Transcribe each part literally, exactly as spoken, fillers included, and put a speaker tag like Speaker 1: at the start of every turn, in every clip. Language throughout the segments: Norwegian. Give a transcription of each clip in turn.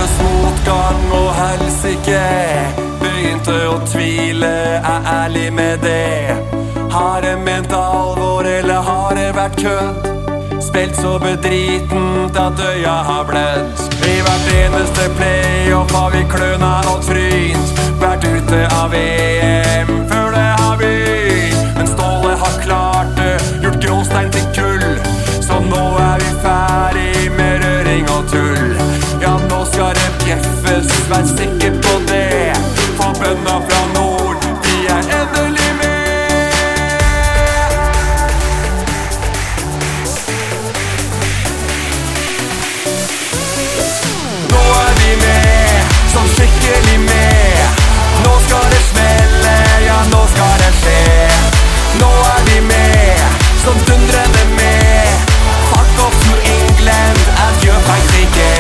Speaker 1: føltes motgang og helsike. Begynte å tvile, er ærlig med det. Har jeg ment alvor, eller har jeg vært kødd? Spilt så bedritent at øya har blødd. I hvert eneste playoff har vi kløna og trynt. Vært ute av V M før det har begynt. Men Ståle har klart det, gjort gråstein til kull. Så nå er vi ferdig med røring og tull. Ja, nå skal det bjeffes, vær sikker på det. For bønna fra nord, de er endelig med. Nå er vi med, som skikkelig med. Nå skal det smelle, ja nå skal det skje. Nå er vi med, som dundrende med. Fuck off to England, adjø Frankrike.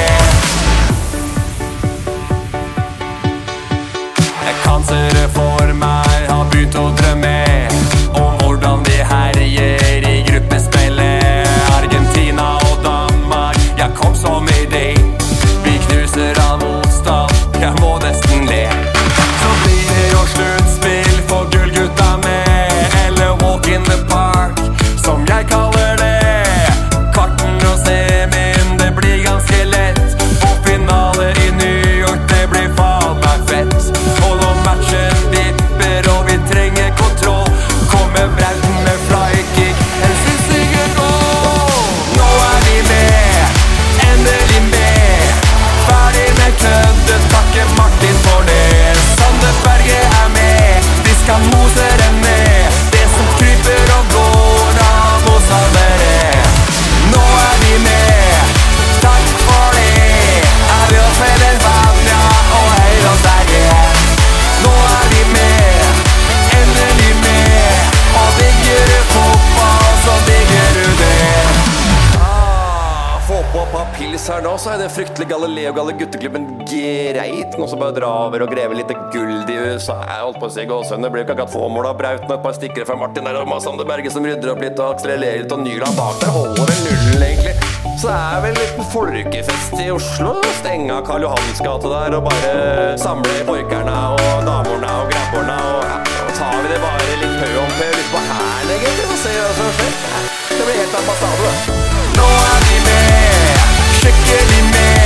Speaker 1: Jeg kan se det for meg, har begynt å drømme om hvordan vi herjer i gruppespillet. Argentina og Danmark, jeg kom som idé. Vi knuser all motstand, jeg må nesten le. Så blir det jo sluttspill for gullgutta med, eller walk in the park, som jeg kaller det. Kvarten og semin, det blir ganske lett. Og finale i New York, det blir faen meg fett. Og når matchen vipper og vi trenger kontroll, kommer Brauten med flykick, en sinnssyke goal. Nå er vi med, endelig med. Ferdig med køddet, takke Martin for det. Sandeberget er med, de skal mose dem ned. Det som kryper og går, da må salvere. Nå er vi med, takk for det. Er vi oss med den vanja og høyre og sterke. Nå er vi med, endelig med. Og digger du fotball, så digger du det. Ah, få på et par pils her nå, så er det fryktelig Galileo Galle gutteklubben greit. Nå så bare dra over og greve litt guld i U S A. Jeg holdt på å si gåsønn, det blir jo ikke akkurat få mål av Brauten. Et par stikkere fra Martin der og Sandeberget som rydder opp litt og akselererer litt. Og Nyland bak der holder vel nullen egentlig. Så det er vel litt folkefest i Oslo. Stenge av Karl Johans gate der og bare samle boikerna og damorna og grabborna. Og ja, og tar vi det bare litt høy om pøy litt på her egentlig og ser hva som skjer. Det blir helt ambassade. Nå er vi med, skikkelig med.